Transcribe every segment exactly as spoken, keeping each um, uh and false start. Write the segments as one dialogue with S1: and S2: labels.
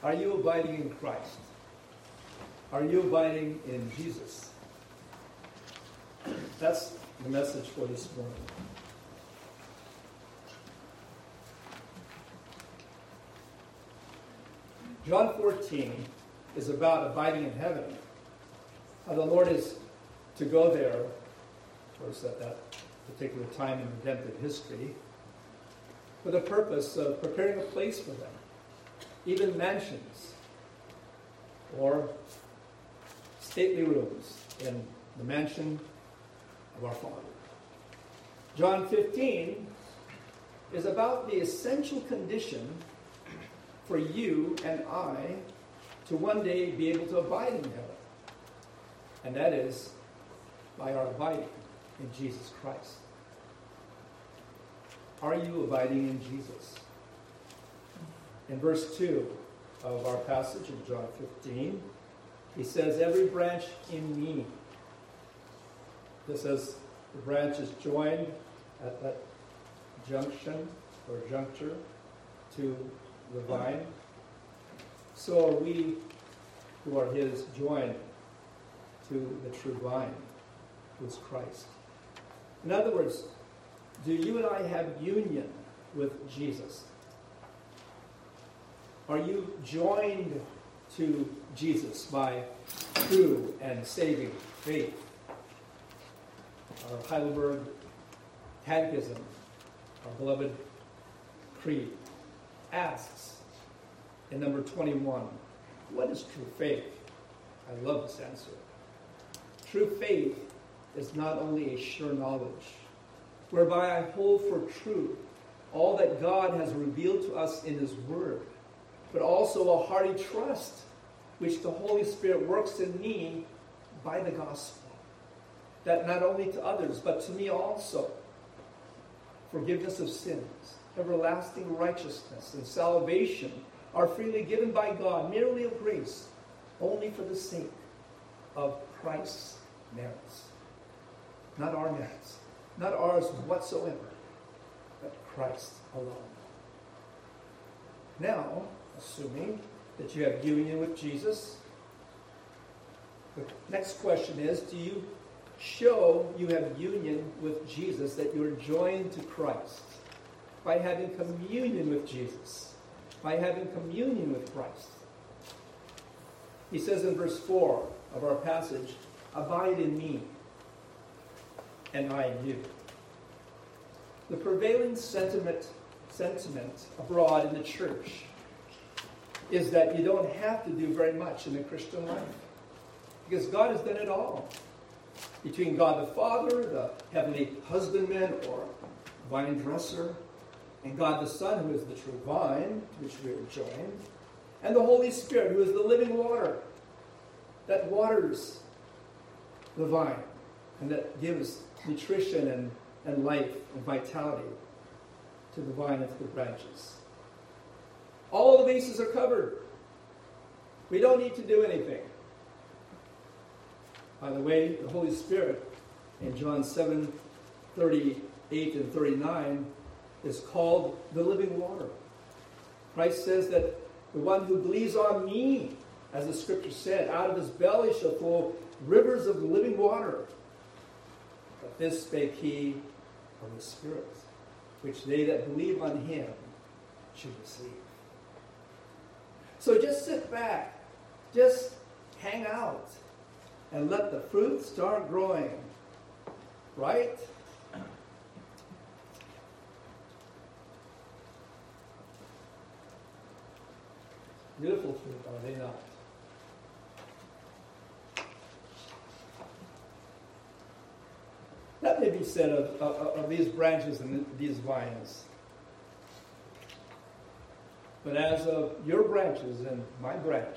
S1: Are you abiding in Christ? Are you abiding in Jesus? That's the message for this morning. John fourteen is about abiding in heaven. How the Lord is to go there, of course, at that particular time in redemptive history, for the purpose of preparing a place for them, even mansions or stately rooms in the mansion of our Father. John fifteen is about the essential condition for you and I to one day be able to abide in heaven. And that is by our abiding in Jesus Christ. Are you abiding in Jesus? In verse two of our passage in John fifteen, he says, every branch in me. This is the branch is joined at that junction or juncture to the vine. So are we who are his joined to the true vine, who is Christ. In other words, do you and I have union with Jesus? Are you joined to Jesus by true and saving faith? Our Heidelberg Catechism, our beloved creed, asks in number twenty-one, what is true faith? I love this answer. True faith is not only a sure knowledge, whereby I hold for true all that God has revealed to us in his word, but also a hearty trust which the Holy Spirit works in me by the gospel, that not only to others, but to me also, forgiveness of sins, everlasting righteousness, and salvation are freely given by God, merely of grace, only for the sake of Christ's merits. Not our merits, not ours whatsoever, but Christ alone. Now, assuming that you have union with Jesus, the next question is, do you show you have union with Jesus, that you're joined to Christ by having communion with Jesus, by having communion with Christ? He says in verse four of our passage, abide in me, and I in you. The prevailing sentiment, sentiment abroad in the church is that you don't have to do very much in the Christian life, because God has done it all. Between God the Father, the heavenly husbandman or vine dresser, and God the Son, who is the true vine, to which we are joined, and the Holy Spirit, who is the living water that waters the vine and that gives nutrition and, and life and vitality to the vine and to the branches. All the bases are covered. We don't need to do anything. By the way, the Holy Spirit in John seven, thirty-eight and thirty-nine is called the living water. Christ says that the one who believes on me, as the scripture said, out of his belly shall flow rivers of living water. But this spake he of the Spirit, which they that believe on him should receive. So just sit back, just hang out, and let the fruit start growing. Right? Beautiful fruit, are they not? That may be said of, of, of these branches and these vines. But as of your branches and my branch,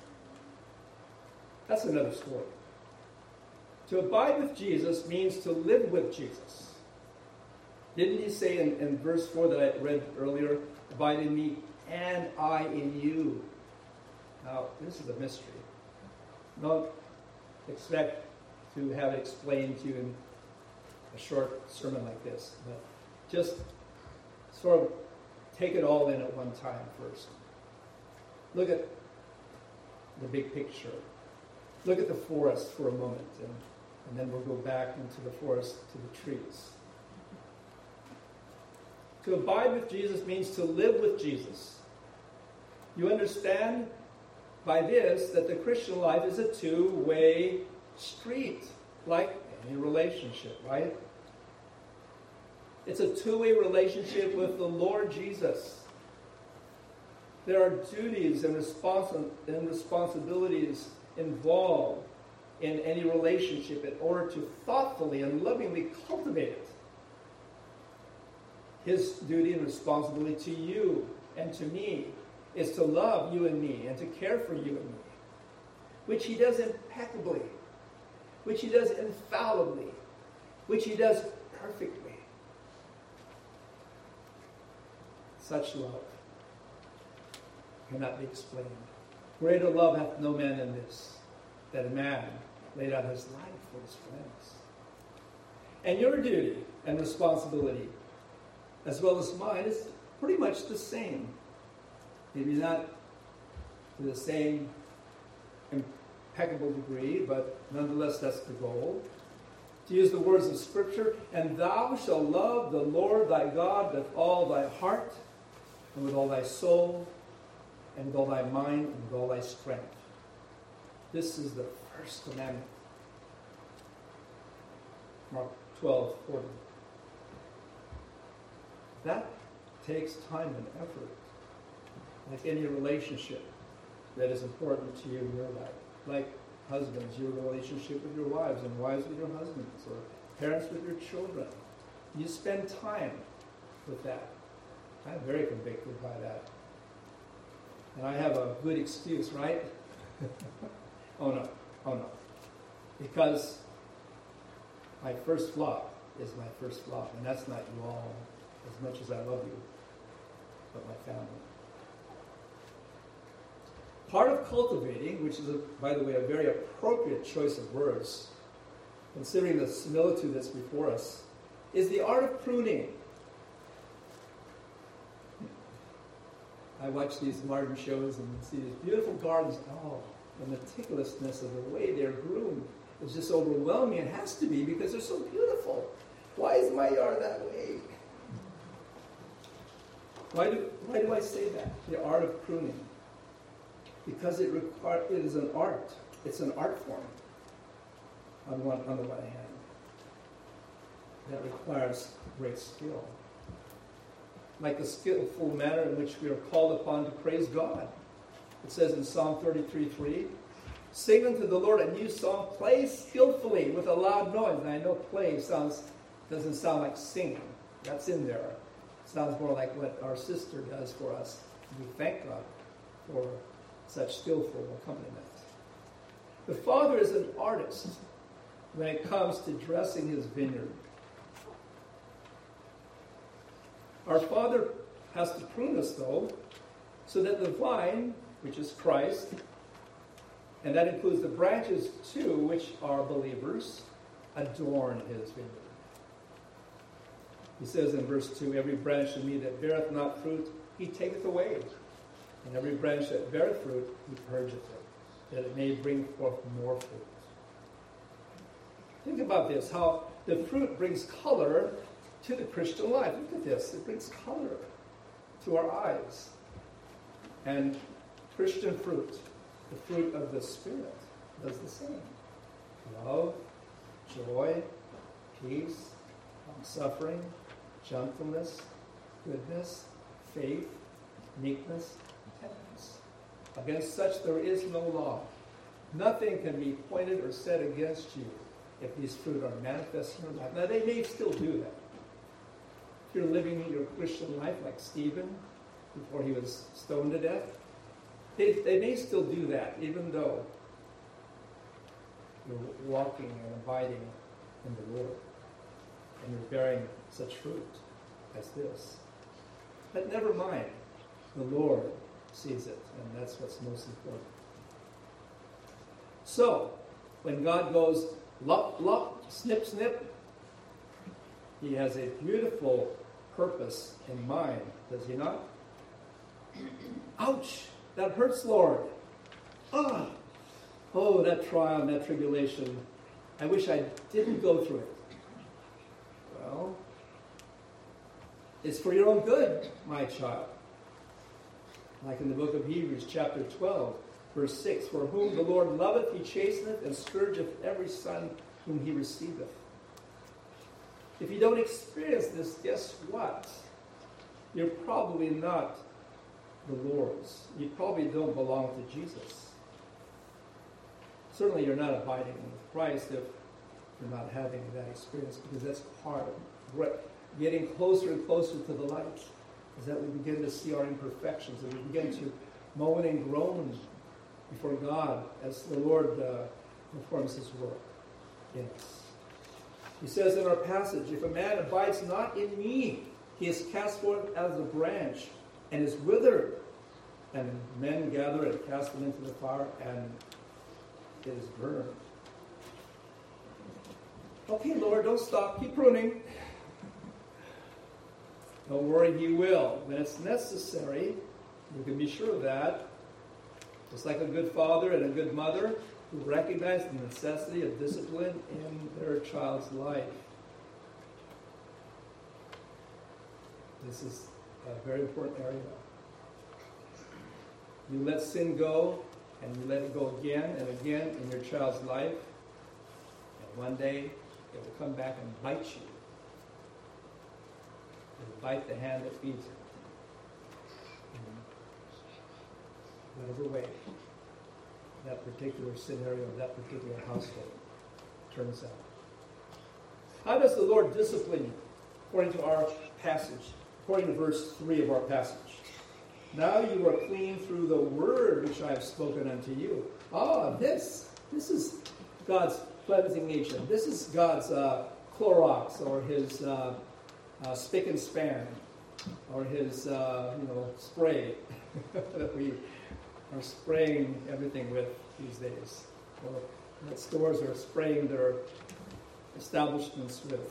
S1: that's another story. To abide with Jesus means to live with Jesus. Didn't he say in, in verse four that I read earlier, abide in me and I in you? Now, this is a mystery. Don't expect to have it explained to you in a short sermon like this, but just sort of take it all in at one time first. Look at the big picture. Look at the forest for a moment, and, and then we'll go back into the forest to the trees. To abide with Jesus means to live with Jesus. You understand by this that the Christian life is a two-way street, like any relationship, right? It's a two-way relationship with the Lord Jesus. There are duties and, responsi- and responsibilities involved in any relationship in order to thoughtfully and lovingly cultivate it. His duty and responsibility to you and to me is to love you and me and to care for you and me, which he does impeccably, which he does infallibly, which he does perfectly. Such love cannot be explained. Greater love hath no man than this, that a man laid out his life for his friends. And your duty and responsibility, as well as mine, is pretty much the same. Maybe not to the same impeccable degree, but nonetheless that's the goal. To use the words of Scripture, and thou shalt love the Lord thy God with all thy heart, and with all thy soul, and with all thy mind, and with all thy strength. This is the first commandment. Mark twelve forty. That takes time and effort, like any relationship that is important to you in your life. Like husbands, your relationship with your wives, and wives with your husbands, or parents with your children. You spend time with that. I'm very convicted by that. And I have a good excuse, right? oh no, oh no. Because my first flock is my first flock, and that's not you all, as much as I love you, but my family. Part of cultivating, which is, a, by the way, a very appropriate choice of words, considering the similitude that's before us, is the art of pruning. I watch these garden shows and see these beautiful gardens. Oh, the meticulousness of the way they're groomed is just overwhelming. It has to be because they're so beautiful. Why is my yard that way? Why do, why do I say that? The art of pruning. Because it require, it is an art. It's an art form on, one, on the one hand. That requires great skill. Like the skillful manner in which we are called upon to praise God. It says in Psalm thirty-three three, sing unto the Lord a new song, play skillfully with a loud noise. And I know play sounds doesn't sound like singing. That's in there. It sounds more like what our sister does for us. We thank God for such skillful accompaniment. The Father is an artist when it comes to dressing his vineyard. Our Father has to prune us, though, so that the vine, which is Christ, and that includes the branches, too, which are believers, adorn his vineyard. He says in verse two, every branch in me that beareth not fruit, he taketh away. And every branch that beareth fruit, he purgeth it, that it may bring forth more fruit. Think about this, how the fruit brings color to the Christian life. Look at this. It brings color to our eyes. And Christian fruit, the fruit of the Spirit, does the same. Love, joy, peace, suffering, gentleness, goodness, faith, meekness, temperance. Against such there is no law. Nothing can be pointed or said against you if these fruit are manifest in your life. Now, they may still do that. If you're living your Christian life like Stephen, before he was stoned to death, they, they may still do that, even though you're walking and abiding in the Lord, and you're bearing such fruit as this. But never mind, the Lord sees it, and that's what's most important. So, when God goes, lop, lop, snip, snip, he has a beautiful purpose in mind, does he not? Ouch! That hurts, Lord. Ah, oh, that trial and that tribulation. I wish I didn't go through it. Well, it's for your own good, my child. Like in the book of Hebrews, chapter twelve, verse six, for whom the Lord loveth, he chasteneth, and scourgeth every son whom he receiveth. If you don't experience this, guess what? You're probably not the Lord's. You probably don't belong to Jesus. Certainly you're not abiding with Christ if you're not having that experience, because that's part of getting closer and closer to the light, is that we begin to see our imperfections, and we begin to moan and groan before God as the Lord uh, performs his work in us. He says in our passage, if a man abides not in me, he is cast forth as a branch and is withered, and men gather and cast them into the fire, and it is burned. Okay, Lord, don't stop. Keep pruning. Don't worry, he will. When it's necessary, you can be sure of that. Just like a good father and a good mother who recognize the necessity of discipline in their child's life. This is a very important area. You let sin go, and you let it go again and again in your child's life, and one day it will come back and bite you. It will bite the hand that feeds it. Whatever way that particular scenario, that particular household turns out. How does the Lord discipline you? According to our passage, according to verse three of our passage. Now you are clean through the word which I have spoken unto you. Ah, this, this is God's cleansing agent. This is God's uh, Clorox, or his uh, uh, spick and span, or his uh, you know spray that we are spraying everything with these days, or that stores are spraying their establishments with.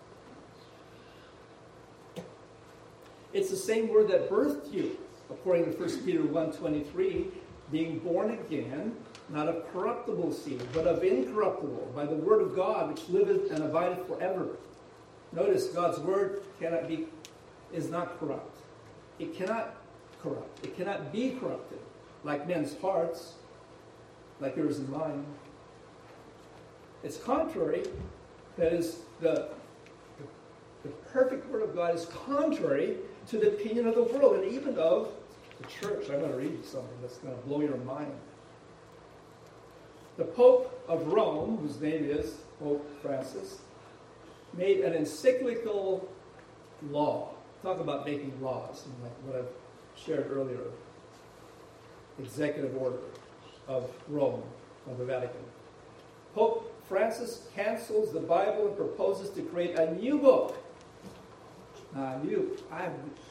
S1: It's the same word that birthed you, according to First Peter one twenty-three, being born again, not of corruptible seed, but of incorruptible, by the word of God, which liveth and abideth forever. Notice God's word cannot be, is not corrupt. It cannot corrupt. It cannot be corrupted, like men's hearts, like yours and mine. It's contrary. That is, the, the, the perfect word of God is contrary to the opinion of the world, and even of the church. I'm going to read you something that's going to blow your mind. The Pope of Rome, whose name is Pope Francis, made an encyclical law. Talk about making laws, and like what I've shared earlier. Executive order of Rome, of the Vatican. Pope Francis cancels the Bible and proposes to create a new book. Uh, new. I,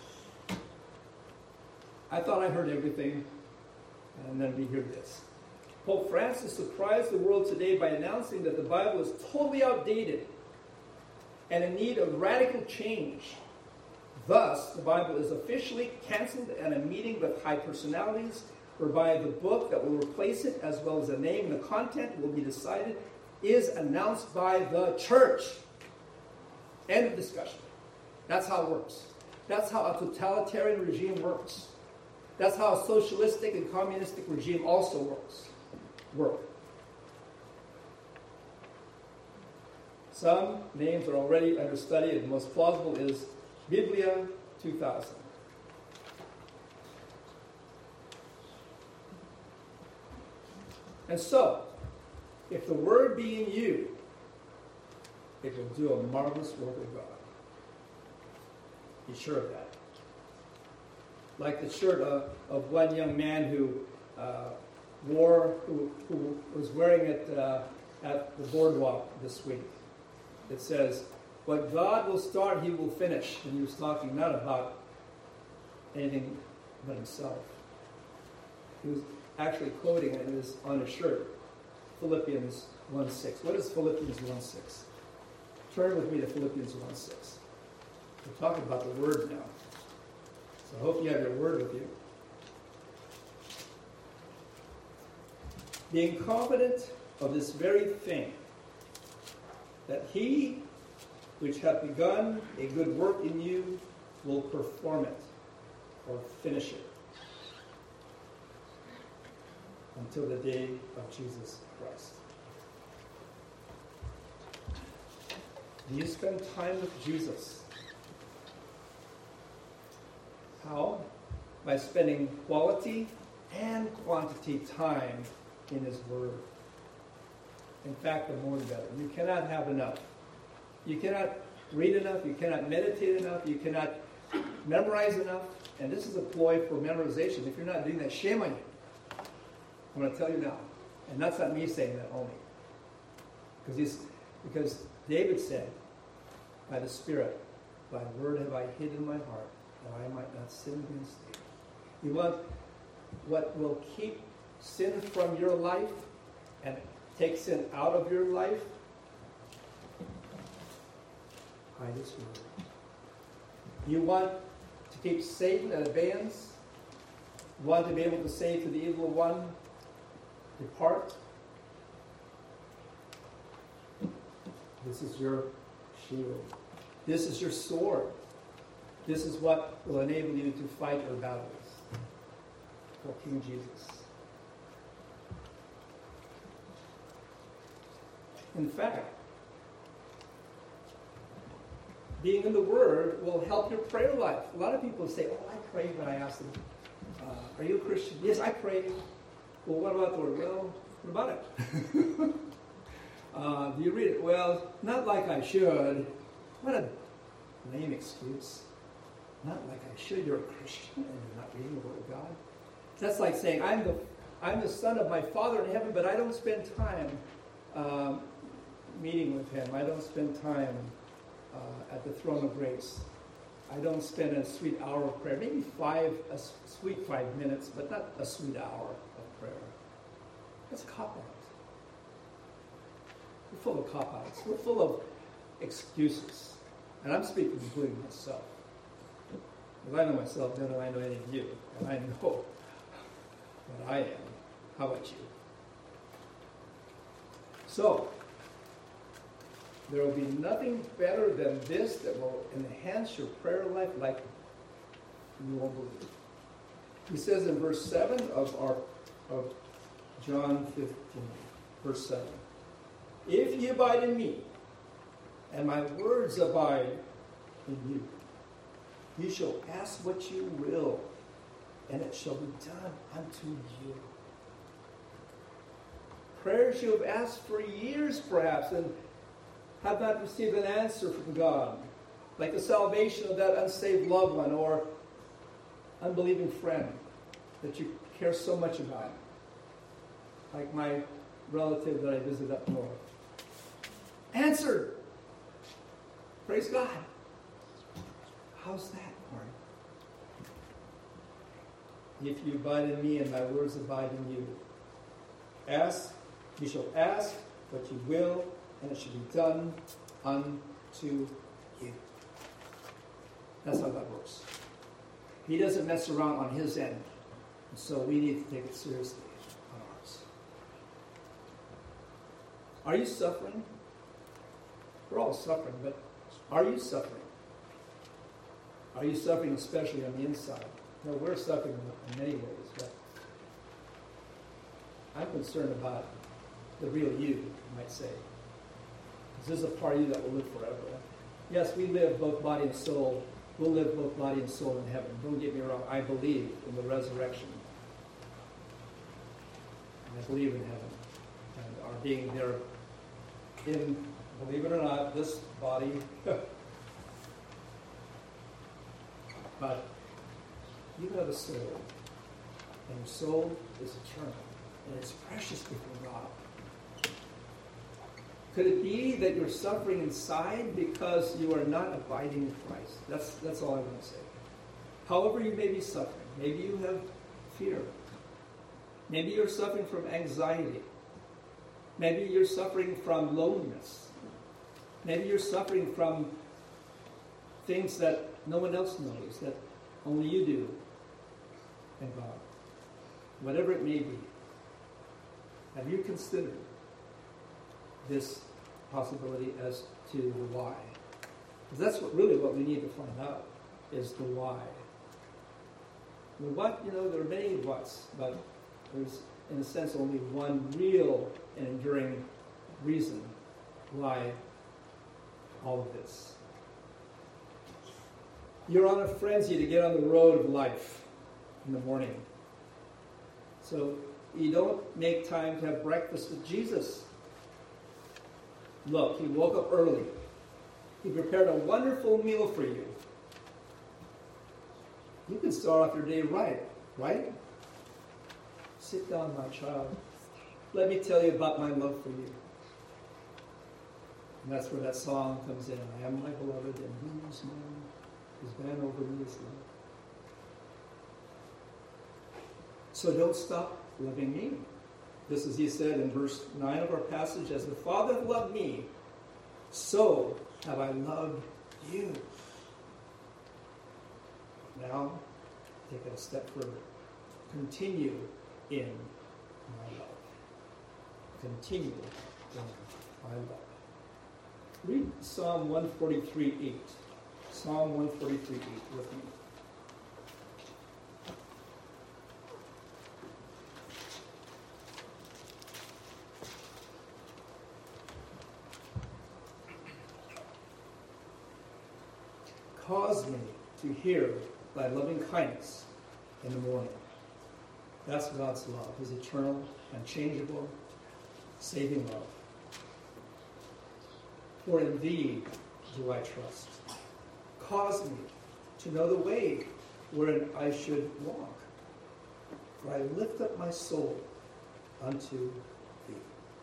S1: I thought I heard everything, and then we hear this. Pope Francis surprised the world today by announcing that the Bible is totally outdated and in need of radical change. Thus, the Bible is officially canceled, and a meeting with high personalities whereby the book that will replace it, as well as the name and the content, will be decided, is announced by the church. End of discussion. That's how it works. That's how a totalitarian regime works. That's how a socialistic and communistic regime also works. Work. Some names are already under study, and the most plausible is Biblia two thousand. And so, if the word be in you, it will do a marvelous work of God. Be sure of that. Like the shirt of, of one young man who uh, wore, who, who was wearing it uh, at the boardwalk this week. It says, what God will start, he will finish. And he was talking not about anything but himself. He was actually quoting it, and it is on his shirt, Philippians one six. What is Philippians one six? Turn with me to Philippians one six. We're talking about the word now. So I hope you have your word with you. being confident of this very thing, that he which hath begun a good work in you will perform it, or finish it, until the day of Jesus Christ. Do you spend time with Jesus? How? By spending quality and quantity time in his word. In fact, the more the better. You cannot have enough. You cannot read enough. You cannot meditate enough. You cannot memorize enough. And this is a ploy for memorization. If you're not doing that, shame on you. I'm going to tell you now. And that's not me saying that only. Because he's, because David said, by the Spirit, thy word have I hid in my heart, that I might not sin against thee. You want what will keep sin from your life and take sin out of your life? Hide his word. You want to keep Satan at abeyance? You want to be able to say to the evil one, depart? This is your shield. This is your sword. This is what will enable you to fight your battles for King Jesus. In fact, being in the Word will help your prayer life. A lot of people say, oh, I pray when I ask them, uh, are you a Christian? Yes, I pray. Well, what about the Word? Well, what about it? uh, do you read it? Well, not like I should. What a lame excuse. Not like I should. You're a Christian and you're not reading the Word of God. That's like saying, I'm the, I'm the son of my Father in heaven, but I don't spend time um, meeting with him. I don't spend time uh, at the throne of grace. I don't spend a sweet hour of prayer. Maybe five, a sweet five minutes, but not a sweet hour of prayer. That's a cop-out. We're full of cop-outs. We're full of excuses. And I'm speaking including myself. If I know myself better than I know any of you. And I know what I am. How about you? So, there will be nothing better than this that will enhance your prayer life like you won't believe. He says in verse seven of our of John fifteen, verse seven, if ye abide in me, and my words abide in you, you shall ask what you will, and it shall be done unto you. Prayers you have asked for years, perhaps, and have not received an answer from God, like the salvation of that unsaved loved one or unbelieving friend that you care so much about, like my relative that I visited up north. Answered. Praise God. How's that, Mark? If you abide in me and my words abide in you, ask, you shall ask what you will, and it shall be done unto you. That's how God works. He doesn't mess around on his end. And so we need to take it seriously on ours. Are you suffering? We're all suffering, but are you suffering? Are you suffering especially on the inside? No, we're suffering in many ways, but I'm concerned about the real you, you might say. This is a part of you that will live forever. Yes, we live both body and soul. We'll live both body and soul in heaven. Don't get me wrong. I believe in the resurrection. And I believe in heaven. And our being there in, believe it or not, this body. But you have a soul. And your soul is eternal. And it's precious before God. Could it be that you're suffering inside because you are not abiding in Christ? That's, that's all I want to say. However you may be suffering. Maybe you have fear. Maybe you're suffering from anxiety. Maybe you're suffering from loneliness. Maybe you're suffering from things that no one else knows, that only you do and God. Whatever it may be. Have you considered this possibility as to the why? Because that's what really what we need to find out, is the why. The what, you know, there are many whats, but there's, in a sense, only one real and enduring reason why all of this. You're on a frenzy to get on the road of life in the morning. So you don't make time to have breakfast with Jesus. Look, he woke up early. He prepared a wonderful meal for you. You can start off your day right, right? Sit down, my child. Let me tell you about my love for you. And that's where that song comes in. I am my beloved, and whose man is man over me is love. So don't stop loving me. Just as he said in verse nine of our passage, as the Father loved me, so have I loved you. Now, take it a step further. Continue in my love. Continue in my love. Read Psalm one forty-three eight. Psalm one forty-three eight with me. Cause me to hear thy loving kindness in the morning. That's God's love, his eternal, unchangeable, saving love. For in thee do I trust. Cause me to know the way wherein I should walk. For I lift up my soul unto thee.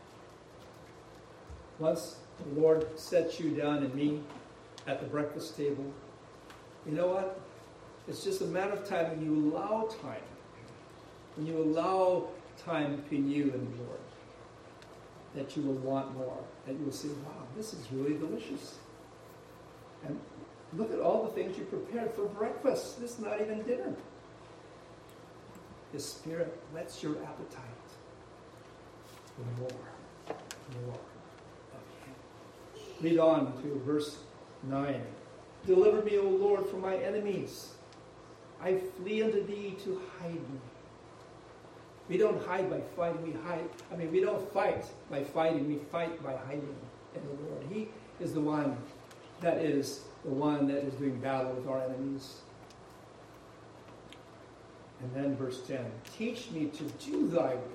S1: Once the Lord sets you down and me at the breakfast table, you know what? It's just a matter of time when you allow time. When you allow time between you and the Lord, that you will want more. That you will say, wow, this is really delicious. And look at all the things you prepared for breakfast. This is not even dinner. The Spirit whets your appetite for more, more of Him. Read on to verse nine. Deliver me, O Lord, from my enemies. I flee unto thee to hide me. We don't hide by fighting, we hide. I mean, we don't fight by fighting, we fight by hiding in the Lord. He is the one that is the one that is doing battle with our enemies. And then verse ten, teach me to do thy will.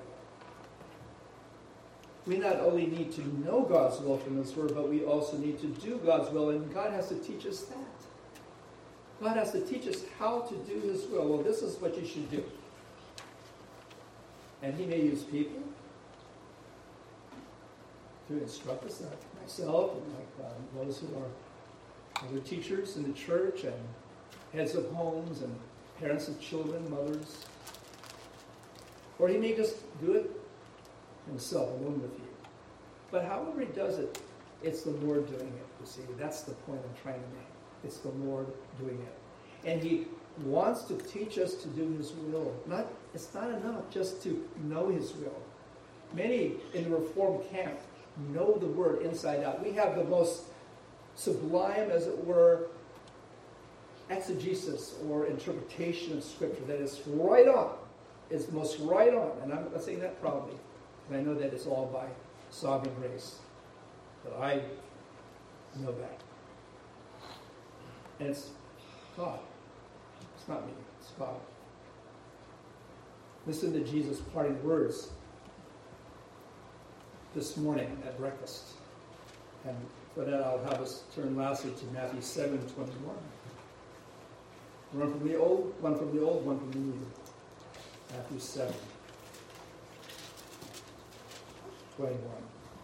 S1: We not only need to know God's will from this word, but we also need to do God's will, and God has to teach us that. God has to teach us how to do his will. Well, this is what you should do. And he may use people to instruct us, like myself and like um, those who are other teachers in the church and heads of homes and parents of children, mothers. Or he may just do it himself, alone with you. But however he does it, it's the Lord doing it, you see. That's the point I'm trying to make. It's the Lord doing it. And he wants to teach us to do his will. Not, it's not enough just to know his will. Many in the Reformed camp know the word inside out. We have the most sublime, as it were, exegesis or interpretation of Scripture that is right on. It's most right on. And I'm not saying that proudly. And I know that it's all by sovereign grace. But I know that. And it's God. It's not me. It's God. Listen to Jesus' parting words this morning at breakfast. And for that, I'll have us turn lastly to Matthew seven twenty-one. One from the old, one from the old, one from the new. Matthew seven twenty-one.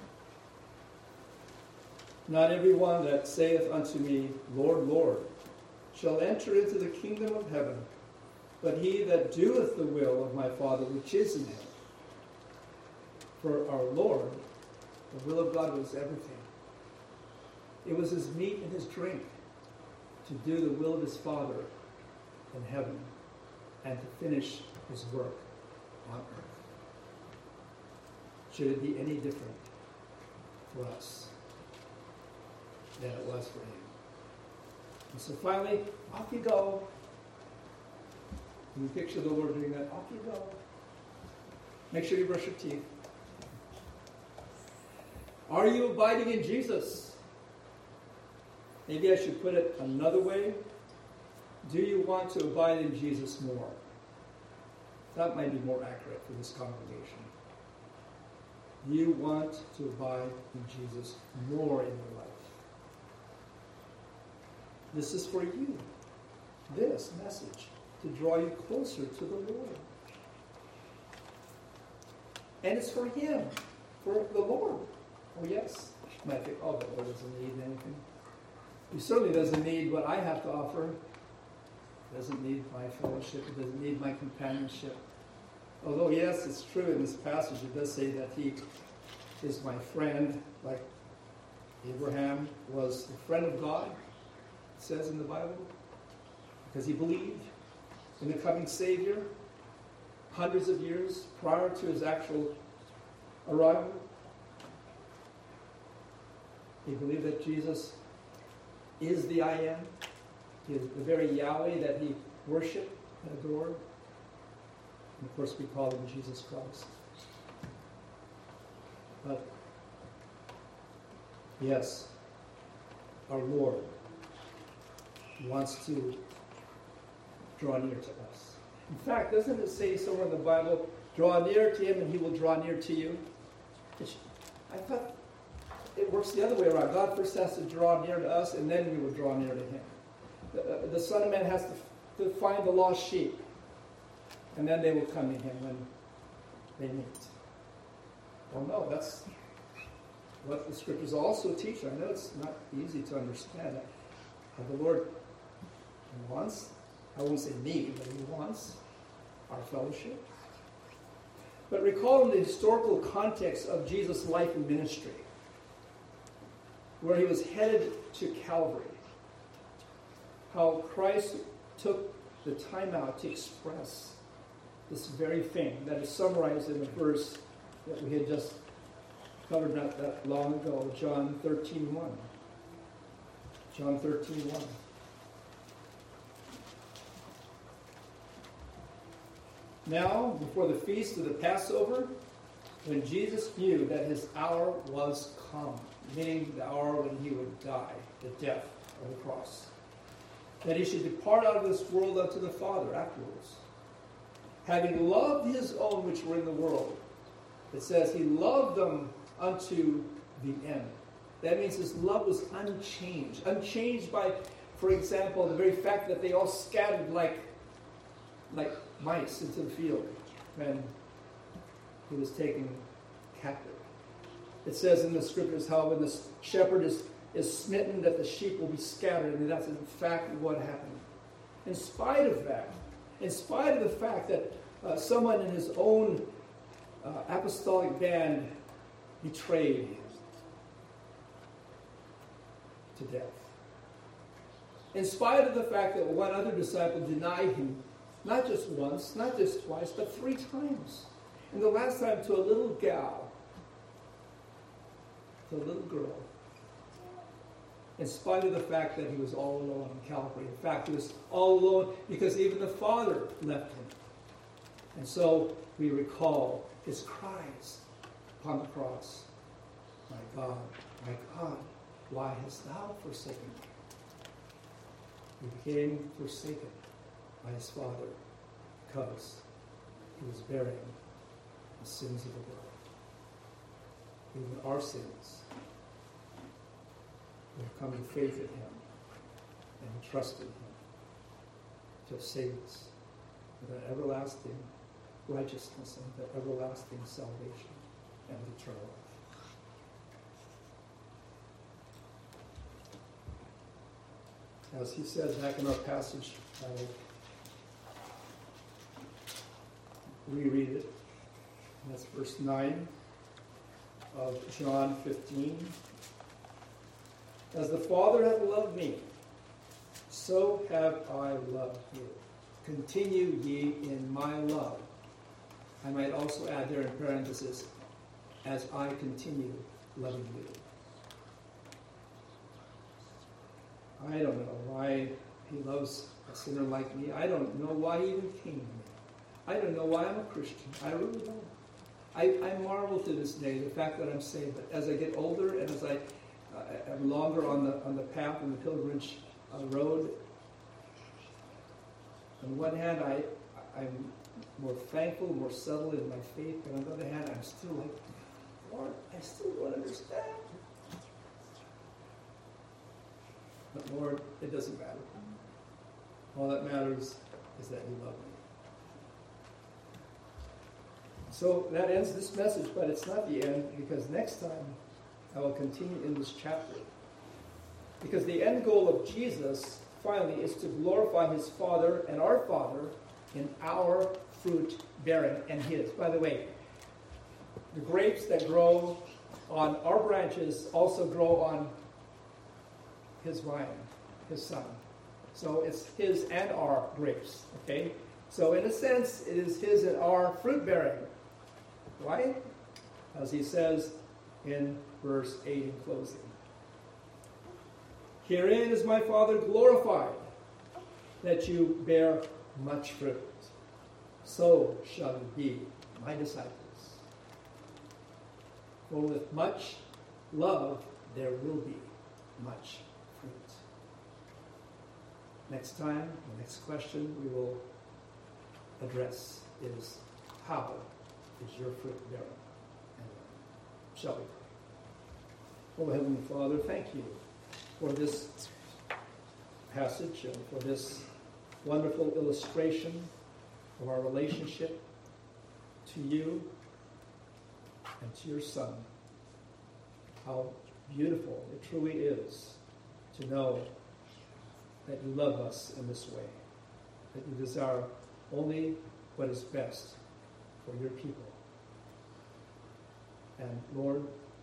S1: Not every one that saith unto me, Lord, Lord, shall enter into the kingdom of heaven, but he that doeth the will of my Father which is in heaven. For our Lord, the will of God was everything. It was his meat and his drink to do the will of his Father in heaven and to finish his work on earth. should it be any different for us than it was for him? And so finally, off you go. Can you picture the Lord doing that? Off you go. Make sure you brush your teeth. Are you abiding in Jesus? Maybe I should put it another way. Do you want to abide in Jesus more? That might be more accurate for this congregation. Do you want to abide in Jesus more in your life? This is for you. This message to draw you closer to the Lord. And it's for him, for the Lord. Oh, yes. You might think, oh, the Lord doesn't need anything. He certainly doesn't need what I have to offer. He doesn't need my fellowship. He doesn't need my companionship. Although, yes, it's true in this passage, it does say that he is my friend, like Abraham was the friend of God, it says in the Bible, because he believed in the coming Savior hundreds of years prior to his actual arrival. He believed that Jesus is the I am. He is the very Yahweh that he worshiped and adored. And of course we call him Jesus Christ. But yes, our Lord wants to draw near to us. In fact, doesn't it say somewhere in the Bible, draw near to him and he will draw near to you? It's, I thought it works the other way around. God first has to draw near to us and then we will draw near to him. The, uh, the Son of Man has to, to find the lost sheep and then they will come to him when they meet. Well, no, that's what the scriptures also teach. I know it's not easy to understand. But the Lord wants, I won't say need, but he wants our fellowship. But recall in the historical context of Jesus' life and ministry, where he was headed to Calvary, how Christ took the time out to express this very thing that is summarized in the verse that we had just covered not that long ago, John thirteen one. John thirteen one. Now, before the feast of the Passover, when Jesus knew that his hour was come, meaning the hour when he would die, the death of the cross, that he should depart out of this world unto the Father afterwards, having loved his own which were in the world. It says he loved them unto the end. That means his love was unchanged. Unchanged by, for example, the very fact that they all scattered like, like mice into the field when he was taken captive. It says in the scriptures how when the shepherd is, is smitten that the sheep will be scattered, and that's in fact what happened. In spite of that, in spite of the fact that uh, someone in his own uh, apostolic band betrayed him to death. In spite of the fact that one other disciple denied him, not just once, not just twice, but three times. And the last time to a little gal, to a little girl. In spite of the fact that he was all alone in Calvary. In fact, he was all alone because even the Father left him. And so we recall his cries upon the cross. My God, my God, why hast thou forsaken me? He became forsaken by his Father because he was bearing the sins of the world. Even our sins. We have come in faith in him and trusted him to save us with an everlasting righteousness and the everlasting salvation and eternal life. As he says back in our passage, I will reread it. And that's verse nine of John fifteen. As the Father hath loved me, so have I loved you. Continue ye in my love. I might also add there in parenthesis, as I continue loving you. I don't know why he loves a sinner like me. I don't know why he even came to me. I don't know why I'm a Christian. I really don't. I, I marvel to this day the fact that I'm saved. But as I get older and as I uh, am longer on the on the path and the pilgrimage uh, road, on one hand, I I'm more thankful, more settled in my faith. But on the other hand, I'm still like, Lord, I still don't understand. But Lord, it doesn't matter. All that matters is that you love me. So that ends this message, but it's not the end, because next time I will continue in this chapter. Because the end goal of Jesus, finally, is to glorify his Father and our Father in our fruit bearing and his. By the way, the grapes that grow on our branches also grow on his vine, his son. So it's his and our grapes, okay? So in a sense, it is his and our fruit bearing. Why? As he says in verse eight in closing. Herein is my Father glorified, that you bear much fruit. So shall you be my disciples. For with much love there will be much fruit. Next time, the next question we will address is, how is your fruit bearing? And shall we pray? Oh, Heavenly Father, thank you for this passage and for this wonderful illustration of our relationship to you and to your Son. How beautiful it truly is to know that you love us in this way, that you desire only what is best for your people. And Lord,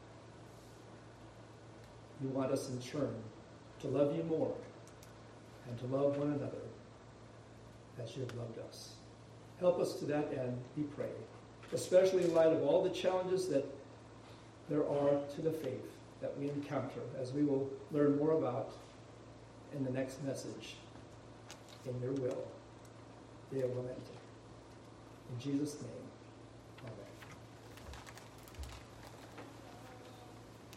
S1: you want us in turn to love you more and to love one another as you have loved us. Help us to that end, we pray, especially in light of all the challenges that there are to the faith that we encounter, as we will learn more about in the next message, in your will, Deo Volente. In Jesus' name.